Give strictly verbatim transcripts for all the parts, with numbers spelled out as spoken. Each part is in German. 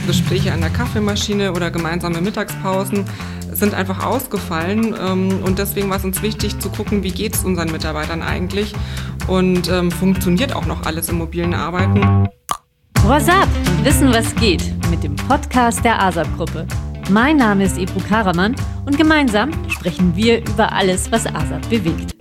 Gespräche an der Kaffeemaschine oder gemeinsame Mittagspausen sind einfach ausgefallen. Und deswegen war es uns wichtig zu gucken, wie geht es unseren Mitarbeitern eigentlich und ähm, funktioniert auch noch alles im mobilen Arbeiten. What's up? Wissen, was geht mit dem Podcast der ASAP-Gruppe. Mein Name ist Ebru Karaman und gemeinsam sprechen wir über alles, was ASAP bewegt.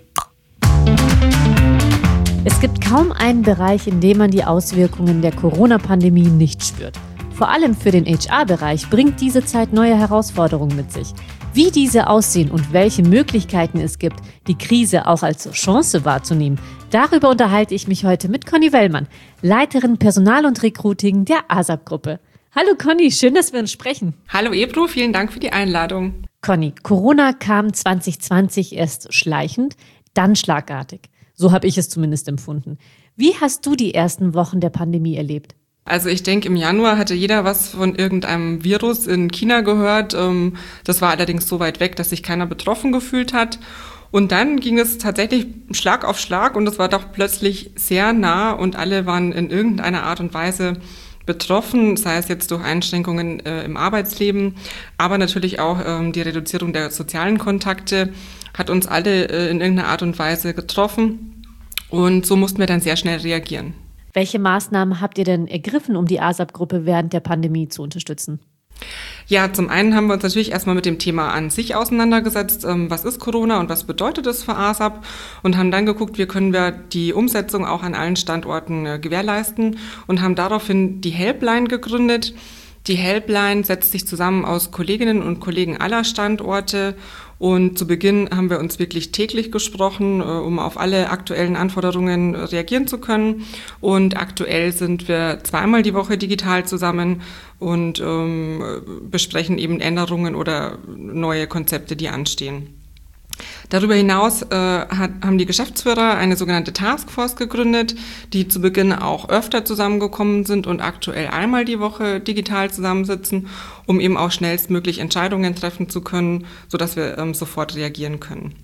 Es gibt kaum einen Bereich, in dem man die Auswirkungen der Corona-Pandemie nicht spürt. Vor allem für den H R-Bereich bringt diese Zeit neue Herausforderungen mit sich. Wie diese aussehen und welche Möglichkeiten es gibt, die Krise auch als Chance wahrzunehmen, darüber unterhalte ich mich heute mit Conny Wellmann, Leiterin Personal und Recruiting der ASAP-Gruppe. Hallo Conny, schön, dass wir uns sprechen. Hallo Ebru, vielen Dank für die Einladung. Conny, Corona kam zwanzig zwanzig erst schleichend, dann schlagartig. So habe ich es zumindest empfunden. Wie hast du die ersten Wochen der Pandemie erlebt? Also ich denke, im Januar hatte jeder was von irgendeinem Virus in China gehört. Das war allerdings so weit weg, dass sich keiner betroffen gefühlt hat. Und dann ging es tatsächlich Schlag auf Schlag und es war doch plötzlich sehr nah und alle waren in irgendeiner Art und Weise betroffen, sei es jetzt durch Einschränkungen äh, im Arbeitsleben, aber natürlich auch ähm, die Reduzierung der sozialen Kontakte hat uns alle äh, in irgendeiner Art und Weise getroffen und so mussten wir dann sehr schnell reagieren. Welche Maßnahmen habt ihr denn ergriffen, um die ASAP-Gruppe während der Pandemie zu unterstützen? Ja, zum einen haben wir uns natürlich erstmal mit dem Thema an sich auseinandergesetzt, ähm, was ist Corona und was bedeutet es für ASAP und haben dann geguckt, wie können wir die Umsetzung auch an allen Standorten äh, gewährleisten und haben daraufhin die Helpline gegründet. Die Helpline setzt sich zusammen aus Kolleginnen und Kollegen aller Standorte und zu Beginn haben wir uns wirklich täglich gesprochen, um auf alle aktuellen Anforderungen reagieren zu können. Und aktuell sind wir zweimal die Woche digital zusammen und ähm, besprechen eben Änderungen oder neue Konzepte, die anstehen. Darüber hinaus äh, hat, haben die Geschäftsführer eine sogenannte Taskforce gegründet, die zu Beginn auch öfter zusammengekommen sind und aktuell einmal die Woche digital zusammensitzen, um eben auch schnellstmöglich Entscheidungen treffen zu können, sodass wir ähm, sofort reagieren können.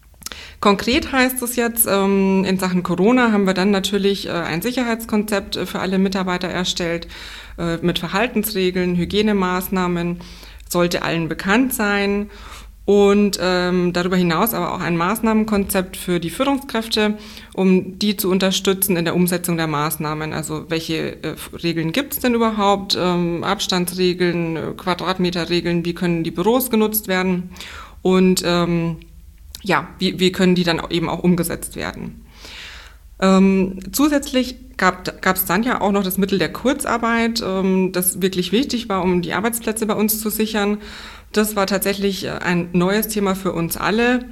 Konkret heißt es jetzt, ähm, in Sachen Corona haben wir dann natürlich äh, ein Sicherheitskonzept äh, für alle Mitarbeiter erstellt, äh, mit Verhaltensregeln, Hygienemaßnahmen, sollte allen bekannt sein. Und ähm, darüber hinaus aber auch ein Maßnahmenkonzept für die Führungskräfte, um die zu unterstützen in der Umsetzung der Maßnahmen. Also welche äh, Regeln gibt es denn überhaupt? Ähm, Abstandsregeln, Quadratmeterregeln, wie können die Büros genutzt werden? Und ähm, ja, wie, wie können die dann eben auch umgesetzt werden? Ähm, zusätzlich gab es dann ja auch noch das Mittel der Kurzarbeit, ähm, das wirklich wichtig war, um die Arbeitsplätze bei uns zu sichern. Das war tatsächlich ein neues Thema für uns alle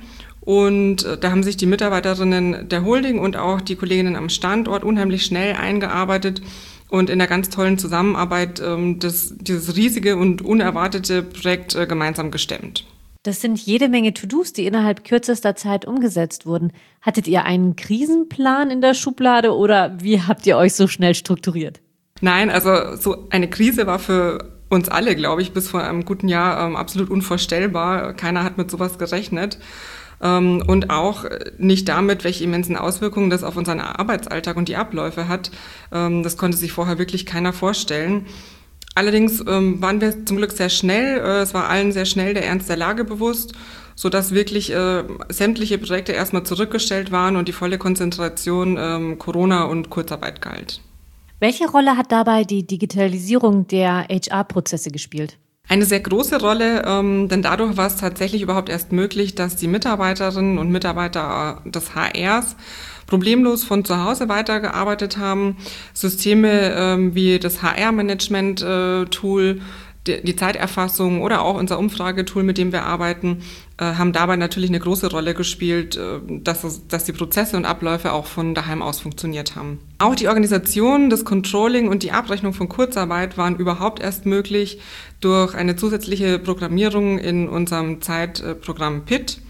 und da haben sich die Mitarbeiterinnen der Holding und auch die Kolleginnen am Standort unheimlich schnell eingearbeitet und in einer ganz tollen Zusammenarbeit ähm, das, dieses riesige und unerwartete Projekt äh, gemeinsam gestemmt. Das sind jede Menge To-Dos, die innerhalb kürzester Zeit umgesetzt wurden. Hattet ihr einen Krisenplan in der Schublade oder wie habt ihr euch so schnell strukturiert? Nein, also so eine Krise war für uns alle, glaube ich, bis vor einem guten Jahr ähm, absolut unvorstellbar. Keiner hat mit sowas gerechnet. Ähm, und auch nicht damit, welche immensen Auswirkungen das auf unseren Arbeitsalltag und die Abläufe hat. Ähm, das konnte sich vorher wirklich keiner vorstellen. Allerdings ähm, waren wir zum Glück sehr schnell. Äh, es war allen sehr schnell der Ernst der Lage bewusst, sodass wirklich äh, sämtliche Projekte erstmal zurückgestellt waren und die volle Konzentration ähm, Corona und Kurzarbeit galt. Welche Rolle hat dabei die Digitalisierung der H R-Prozesse gespielt? Eine sehr große Rolle, ähm, denn dadurch war es tatsächlich überhaupt erst möglich, dass die Mitarbeiterinnen und Mitarbeiter des H Rs problemlos von zu Hause weitergearbeitet haben. Systeme ähm, wie das H R-Management-Tool, die, die Zeiterfassung oder auch unser Umfragetool, mit dem wir arbeiten, äh, haben dabei natürlich eine große Rolle gespielt, äh, dass, es, dass die Prozesse und Abläufe auch von daheim aus funktioniert haben. Auch die Organisation, das Controlling und die Abrechnung von Kurzarbeit waren überhaupt erst möglich durch eine zusätzliche Programmierung in unserem Zeitprogramm P I T.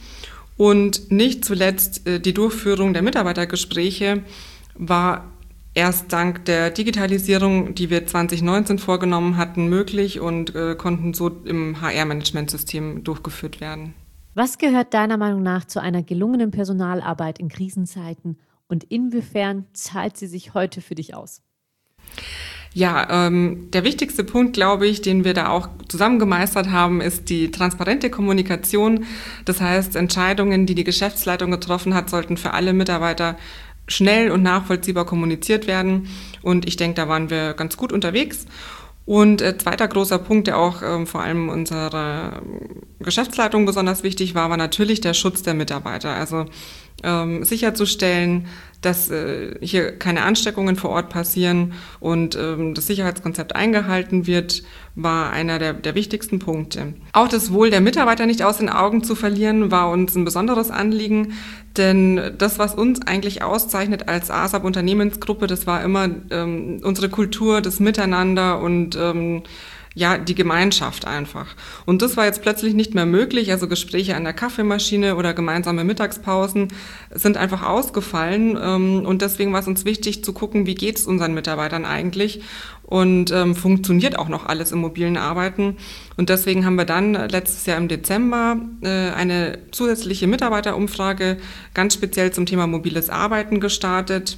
Und nicht zuletzt äh, die Durchführung der Mitarbeitergespräche war erst dank der Digitalisierung, die wir zwanzig neunzehn vorgenommen hatten, möglich und äh, konnten so im H R-Management-System durchgeführt werden. Was gehört deiner Meinung nach zu einer gelungenen Personalarbeit in Krisenzeiten und inwiefern zahlt sie sich heute für dich aus? Ja, ähm, der wichtigste Punkt, glaube ich, den wir da auch zusammen gemeistert haben, ist die transparente Kommunikation. Das heißt, Entscheidungen, die die Geschäftsleitung getroffen hat, sollten für alle Mitarbeiter schnell und nachvollziehbar kommuniziert werden. Und ich denke, da waren wir ganz gut unterwegs. Und äh, zweiter großer Punkt, der auch ähm, vor allem unserer Geschäftsleitung besonders wichtig war, war natürlich der Schutz der Mitarbeiter. Also ähm, sicherzustellen, dass äh, hier keine Ansteckungen vor Ort passieren und ähm, das Sicherheitskonzept eingehalten wird, war einer der, der wichtigsten Punkte. Auch das Wohl der Mitarbeiter nicht aus den Augen zu verlieren, war uns ein besonderes Anliegen, denn das, was uns eigentlich auszeichnet als A S A P-Unternehmensgruppe, das war immer ähm, unsere Kultur, das Miteinander und ähm, ja, die Gemeinschaft einfach. Und das war jetzt plötzlich nicht mehr möglich. Also Gespräche an der Kaffeemaschine oder gemeinsame Mittagspausen sind einfach ausgefallen. Und deswegen war es uns wichtig zu gucken, wie geht es unseren Mitarbeitern eigentlich und ähm, funktioniert auch noch alles im mobilen Arbeiten. Und deswegen haben wir dann letztes Jahr im Dezember äh, eine zusätzliche Mitarbeiterumfrage ganz speziell zum Thema mobiles Arbeiten gestartet.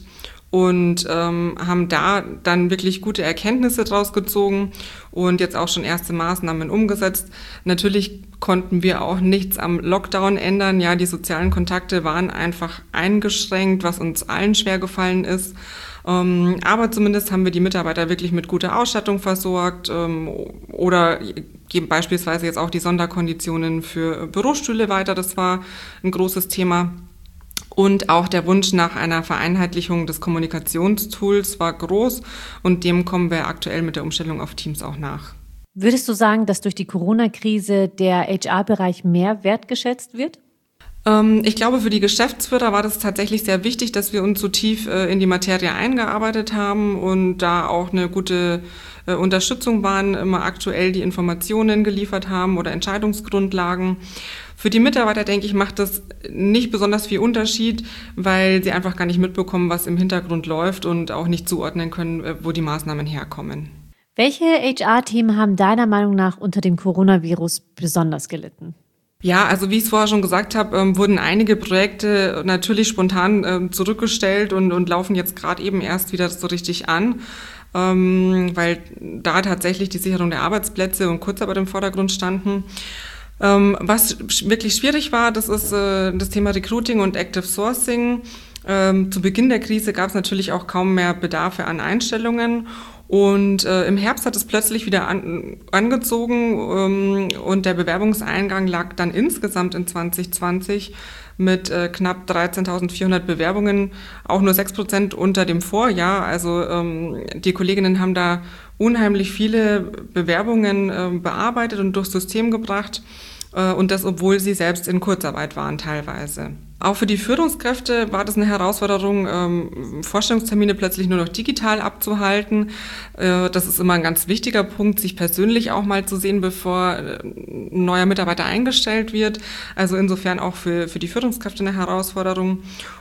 Und ähm, haben da dann wirklich gute Erkenntnisse draus gezogen und jetzt auch schon erste Maßnahmen umgesetzt. Natürlich konnten wir auch nichts am Lockdown ändern. Ja, die sozialen Kontakte waren einfach eingeschränkt, was uns allen schwer gefallen ist. Ähm, aber zumindest haben wir die Mitarbeiter wirklich mit guter Ausstattung versorgt ähm, oder geben beispielsweise jetzt auch die Sonderkonditionen für Bürostühle weiter. Das war ein großes Thema. Und auch der Wunsch nach einer Vereinheitlichung des Kommunikationstools war groß und dem kommen wir aktuell mit der Umstellung auf Teams auch nach. Würdest du sagen, dass durch die Corona-Krise der H R-Bereich mehr wertgeschätzt wird? Ähm, ich glaube, für die Geschäftsführer war das tatsächlich sehr wichtig, dass wir uns so tief äh, in die Materie eingearbeitet haben und da auch eine gute äh, Unterstützung waren, immer aktuell die Informationen geliefert haben oder Entscheidungsgrundlagen. Für die Mitarbeiter, denke ich, macht das nicht besonders viel Unterschied, weil sie einfach gar nicht mitbekommen, was im Hintergrund läuft und auch nicht zuordnen können, wo die Maßnahmen herkommen. Welche H R-Themen haben deiner Meinung nach unter dem Coronavirus besonders gelitten? Ja, also wie ich es vorher schon gesagt habe, ähm, wurden einige Projekte natürlich spontan ähm, zurückgestellt und, und laufen jetzt gerade eben erst wieder so richtig an, ähm, weil da tatsächlich die Sicherung der Arbeitsplätze und Kurzarbeit im Vordergrund standen. Ähm, was wirklich schwierig war, das ist äh, das Thema Recruiting und Active Sourcing. Ähm, zu Beginn der Krise gab es natürlich auch kaum mehr Bedarfe an Einstellungen. Und äh, im Herbst hat es plötzlich wieder an, angezogen ähm, und der Bewerbungseingang lag dann insgesamt in zwanzig zwanzig mit äh, knapp dreizehntausendvierhundert Bewerbungen, auch nur sechs Prozent unter dem Vorjahr. Also ähm, die Kolleginnen haben da unheimlich viele Bewerbungen äh, bearbeitet und durchs System gebracht. Und das, obwohl sie selbst in Kurzarbeit waren teilweise. Auch für die Führungskräfte war das eine Herausforderung, ähm, Vorstellungstermine plötzlich nur noch digital abzuhalten. Äh, das ist immer ein ganz wichtiger Punkt, sich persönlich auch mal zu sehen, bevor ein neuer Mitarbeiter eingestellt wird. Also insofern auch für, für die Führungskräfte eine Herausforderung.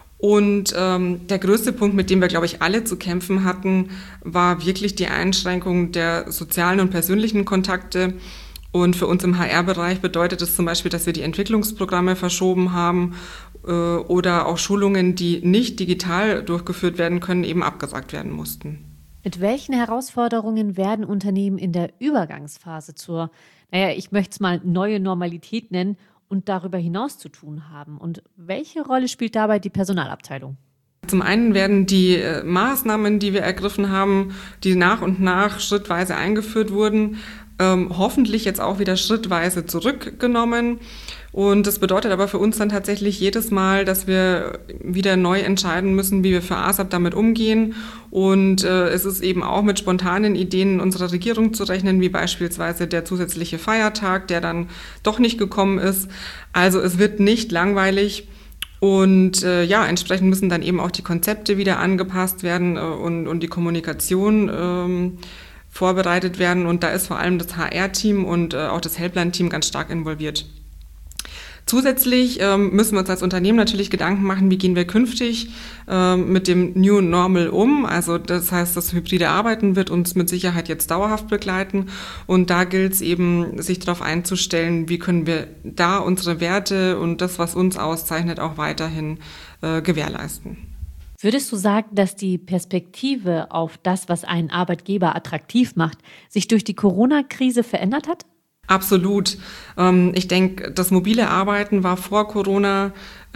Und ähm, der größte Punkt, mit dem wir, glaube ich, alle zu kämpfen hatten, war wirklich die Einschränkung der sozialen und persönlichen Kontakte. Und für uns im H R-Bereich bedeutet es zum Beispiel, dass wir die Entwicklungsprogramme verschoben haben äh, oder auch Schulungen, die nicht digital durchgeführt werden können, eben abgesagt werden mussten. Mit welchen Herausforderungen werden Unternehmen in der Übergangsphase zur, naja, ich möchte es mal neue Normalität nennen und darüber hinaus zu tun haben? Und welche Rolle spielt dabei die Personalabteilung? Zum einen werden die äh, Maßnahmen, die wir ergriffen haben, die nach und nach schrittweise eingeführt wurden, ähm, hoffentlich jetzt auch wieder schrittweise zurückgenommen. Und das bedeutet aber für uns dann tatsächlich jedes Mal, dass wir wieder neu entscheiden müssen, wie wir für A S A P damit umgehen. Und äh, es ist eben auch mit spontanen Ideen unserer Regierung zu rechnen, wie beispielsweise der zusätzliche Feiertag, der dann doch nicht gekommen ist. Also es wird nicht langweilig. Und äh, ja, entsprechend müssen dann eben auch die Konzepte wieder angepasst werden äh, und, und die Kommunikation ähm, vorbereitet werden. Und da ist vor allem das H R-Team und äh, auch das Helpline-Team ganz stark involviert. Zusätzlich ähm, müssen wir uns als Unternehmen natürlich Gedanken machen, wie gehen wir künftig ähm, mit dem New Normal um. Also das heißt, das hybride Arbeiten wird uns mit Sicherheit jetzt dauerhaft begleiten. Und da gilt es eben, sich darauf einzustellen, wie können wir da unsere Werte und das, was uns auszeichnet, auch weiterhin äh, gewährleisten. Würdest du sagen, dass die Perspektive auf das, was einen Arbeitgeber attraktiv macht, sich durch die Corona-Krise verändert hat? Absolut. Ich denke, das mobile Arbeiten war vor Corona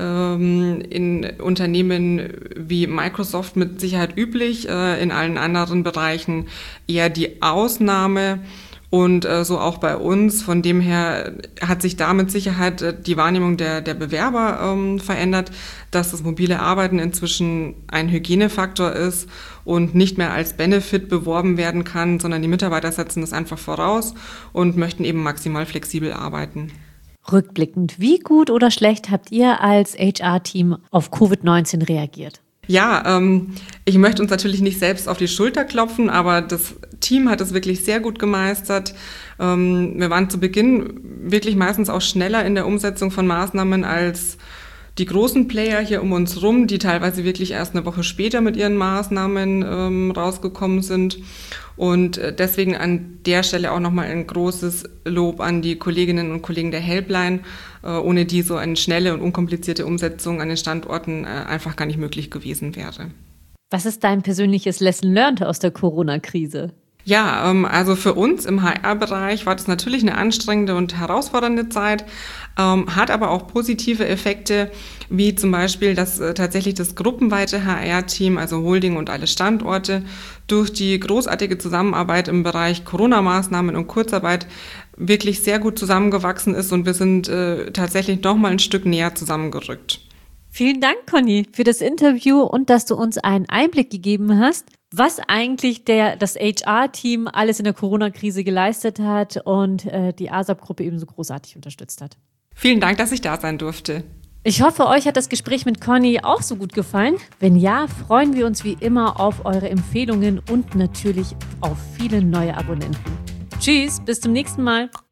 in Unternehmen wie Microsoft mit Sicherheit üblich, in allen anderen Bereichen eher die Ausnahme. Und äh, so auch bei uns. Von dem her hat sich da mit Sicherheit äh, die Wahrnehmung der, der Bewerber ähm, verändert, dass das mobile Arbeiten inzwischen ein Hygienefaktor ist und nicht mehr als Benefit beworben werden kann, sondern die Mitarbeiter setzen das einfach voraus und möchten eben maximal flexibel arbeiten. Rückblickend, wie gut oder schlecht habt ihr als H R-Team auf Covid neunzehn reagiert? Ja, ähm, ich möchte uns natürlich nicht selbst auf die Schulter klopfen, aber das Team hat es wirklich sehr gut gemeistert. Ähm, wir waren zu Beginn wirklich meistens auch schneller in der Umsetzung von Maßnahmen als die großen Player hier um uns rum, die teilweise wirklich erst eine Woche später mit ihren Maßnahmen ähm, rausgekommen sind. Und deswegen an der Stelle auch nochmal ein großes Lob an die Kolleginnen und Kollegen der Helpline, äh, ohne die so eine schnelle und unkomplizierte Umsetzung an den Standorten äh, einfach gar nicht möglich gewesen wäre. Was ist dein persönliches Lesson learned aus der Corona-Krise? Ja, ähm, also für uns im H R-Bereich war das natürlich eine anstrengende und herausfordernde Zeit, ähm, hat aber auch positive Effekte, wie zum Beispiel, dass äh, tatsächlich das gruppenweite H R-Team, also Holding und alle Standorte, durch die großartige Zusammenarbeit im Bereich Corona-Maßnahmen und Kurzarbeit wirklich sehr gut zusammengewachsen ist und wir sind äh, tatsächlich noch mal ein Stück näher zusammengerückt. Vielen Dank, Conny, für das Interview und dass du uns einen Einblick gegeben hast, was eigentlich der, das H R-Team alles in der Corona-Krise geleistet hat und äh, die A S A P-Gruppe ebenso großartig unterstützt hat. Vielen Dank, dass ich da sein durfte. Ich hoffe, euch hat das Gespräch mit Conny auch so gut gefallen. Wenn ja, freuen wir uns wie immer auf eure Empfehlungen und natürlich auf viele neue Abonnenten. Tschüss, bis zum nächsten Mal.